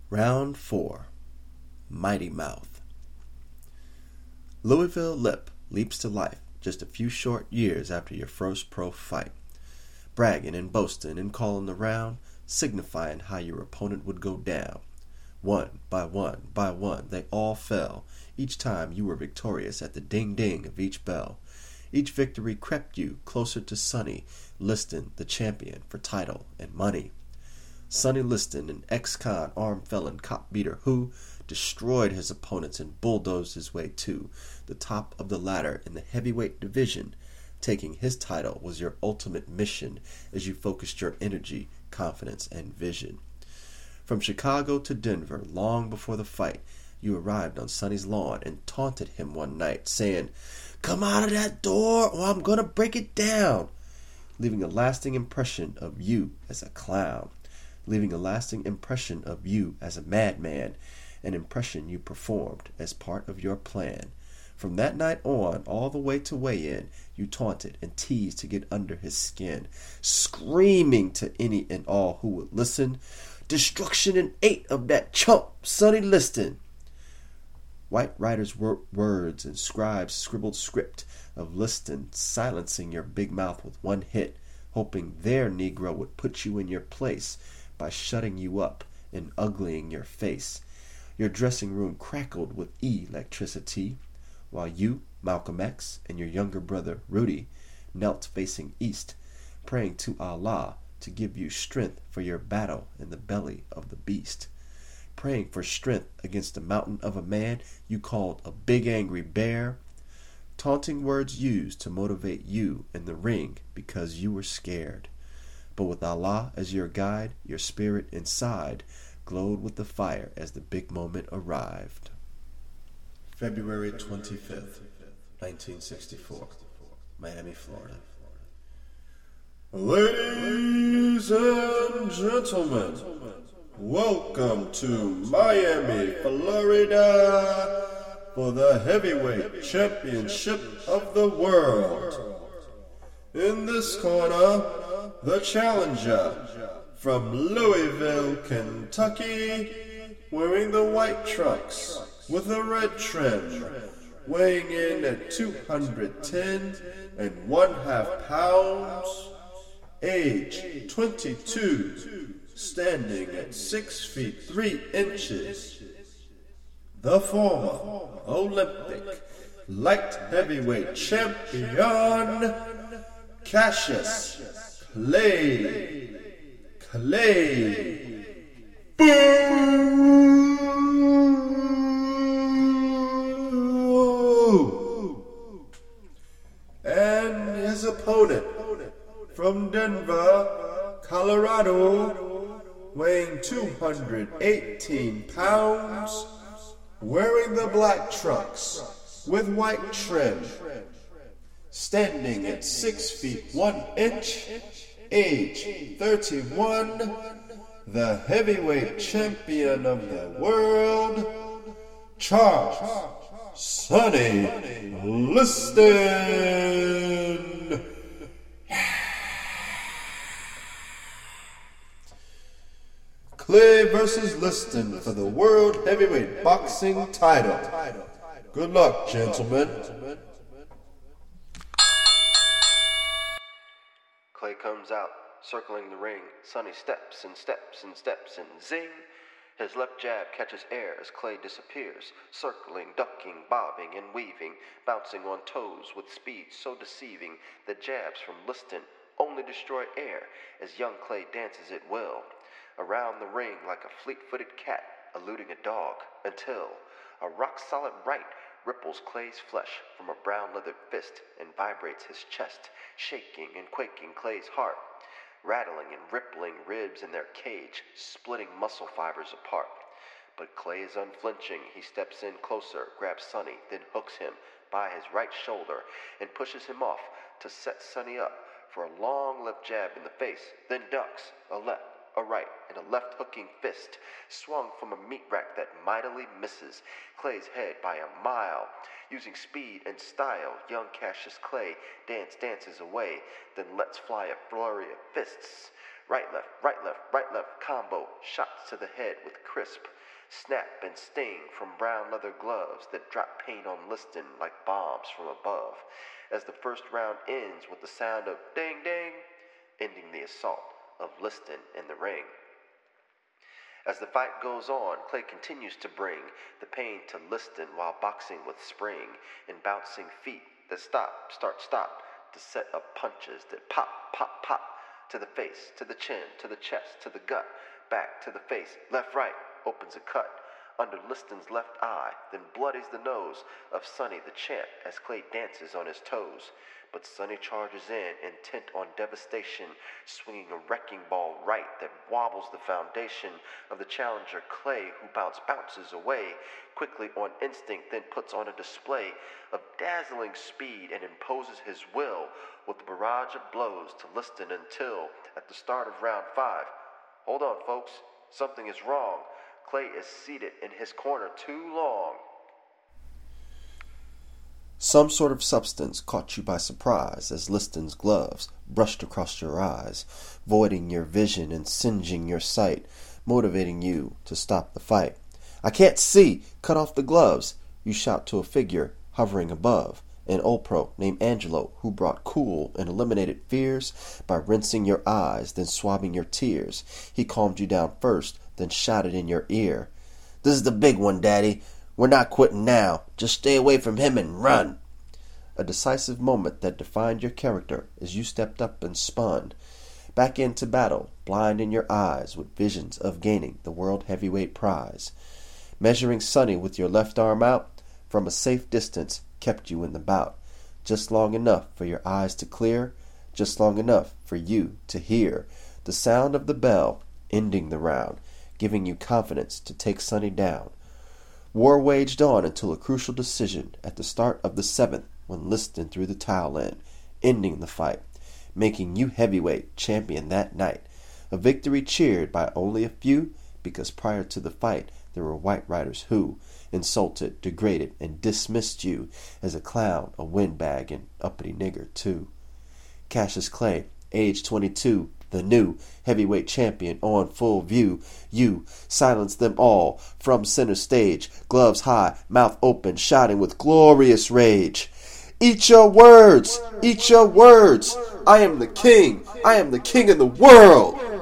Round 4. Mighty Mouth. Louisville Lip leaps to life just a few short years after your first pro fight, bragging and boasting and calling the round, signifying how your opponent would go down. One by one, they all fell, each time you were victorious at the ding-ding of each bell. Each victory crept you closer to Sonny Liston, the champion for title and money. Sonny Liston, an ex-con armed felon cop beater who destroyed his opponents and bulldozed his way to the top of the ladder in the heavyweight division. Taking his title was your ultimate mission as you focused your energy, confidence, and vision. From Chicago to Denver, long before the fight, you arrived on Sonny's lawn and taunted him one night, saying, "Come out of that door or I'm gonna break it down," leaving a lasting impression of you as a clown, leaving a lasting impression of you as a madman, an impression you performed as part of your plan. From that night on, all the way to weigh-in, you taunted and teased to get under his skin, screaming to any and all who would listen, "Destruction in 8 of that chump, Sonny Liston." White writers wrote words and scribes scribbled script of Liston silencing your big mouth with one hit, hoping their Negro would put you in your place by shutting you up and uglying your face. Your dressing room crackled with electricity, while you, Malcolm X, and your younger brother, Rudy, knelt facing east, praying to Allah to give you strength for your battle in the belly of the beast. Praying for strength against the mountain of a man you called a big angry bear. Taunting words used to motivate you in the ring because you were scared. But with Allah as your guide, your spirit inside glowed with the fire as the big moment arrived. February 25th, 1964, Miami, Florida. Ladies and gentlemen, welcome to Miami, Florida for the heavyweight championship of the world. In this corner, the challenger from Louisville, Kentucky, wearing the white trunks with a red trim, weighing in at 210 and 1/2 pounds, age 22, standing at 6 feet 3 inches. The former Olympic light heavyweight champion, Cassius Clay. Boo! And his opponent from Denver, Colorado, weighing 218 pounds, wearing the black trunks with white trim, standing at 6 feet 1 inch, age 31, the heavyweight champion of the world, Charles Sonny Liston. Clay versus Liston for the World Heavyweight Boxing title. Good luck, gentlemen. Clay comes out, circling the ring. Sonny steps and steps and steps and zing! His left jab catches air as Clay disappears, circling, ducking, bobbing, and weaving, bouncing on toes with speed so deceiving that jabs from Liston only destroy air as young Clay dances at will around the ring like a fleet-footed cat eluding a dog, until a rock-solid right ripples Clay's flesh from a brown leather fist and vibrates his chest, shaking and quaking Clay's heart, rattling and rippling ribs in their cage, splitting muscle fibers apart. But Clay is unflinching. He steps in closer, grabs Sonny, then hooks him by his right shoulder and pushes him off to set Sonny up for a long left jab in the face, then ducks a left, a right, and a left hooking fist, swung from a meat rack that mightily misses Clay's head by a mile. Using speed and style, young Cassius Clay dances away, then lets fly a flurry of fists, Right, left, right, left, right, left, combo, shots to the head with crisp. Snap and sting from brown leather gloves that drop paint on Liston like bombs from above, as the first round ends with the sound of ding ding, ending the assault of Liston in the ring. As the fight goes on, Clay continues to bring the pain to Liston while boxing with spring and bouncing feet that stop, start, stop to set up punches that pop, pop, pop to the face, to the chin, to the chest, to the gut, back to the face, left, right, opens a cut under Liston's left eye, then bloodies the nose of Sonny the champ as Clay dances on his toes. But Sonny charges in, intent on devastation, swinging a wrecking ball right that wobbles the foundation of the challenger Clay, who bounces away quickly on instinct, then puts on a display of dazzling speed and imposes his will with a barrage of blows to Liston until, at the start of round 5, hold on folks, something is wrong. Clay is seated in his corner too long. Some sort of substance caught you by surprise as Liston's gloves brushed across your eyes, voiding your vision and singeing your sight, motivating you to stop the fight. "I can't see! Cut off the gloves!" you shout to a figure hovering above, an old pro named Angelo, who brought cool and eliminated fears by rinsing your eyes, then swabbing your tears. He calmed you down first, then shouted in your ear, "This is the big one, Daddy. We're not quitting now. Just stay away from him and run." A decisive moment that defined your character as you stepped up and spun back into battle, blind in your eyes with visions of gaining the world heavyweight prize. Measuring Sonny with your left arm out from a safe distance kept you in the bout, just long enough for your eyes to clear, just long enough for you to hear the sound of the bell ending the round, giving you confidence to take Sonny down. War waged on until a crucial decision at the start of the 7th when Liston threw the towel in, ending the fight, making you heavyweight champion that night. A victory cheered by only a few, because prior to the fight there were white riders who insulted, degraded, and dismissed you as a clown, a windbag, and uppity nigger too. Cassius Clay, age 22, the new heavyweight champion on full view. You silenced them all from center stage, gloves high, mouth open, shouting with glorious rage. "Eat your words! Eat your words! I am the king! I am the king of the world!"